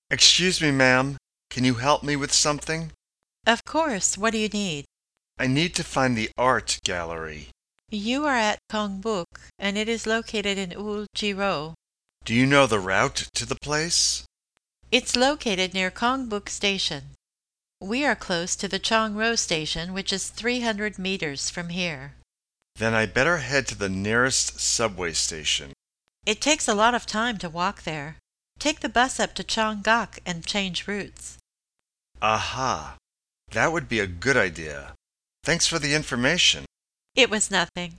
Excuse me, ma'am. Can you help me with something? Of course. What do you need? I need to find the art gallery. You are at Kongbuk, and it is located in Uljiro. Do you know the route to the place? It's located near Kongbuk Station. We are close to the Chongro Station, which is 300 meters from here. Then I better head to the nearest subway station. It takes a lot of time to walk there. Take the bus up to Chonggak and change routes. Aha! That would be a good idea. Thanks for the information. It was nothing.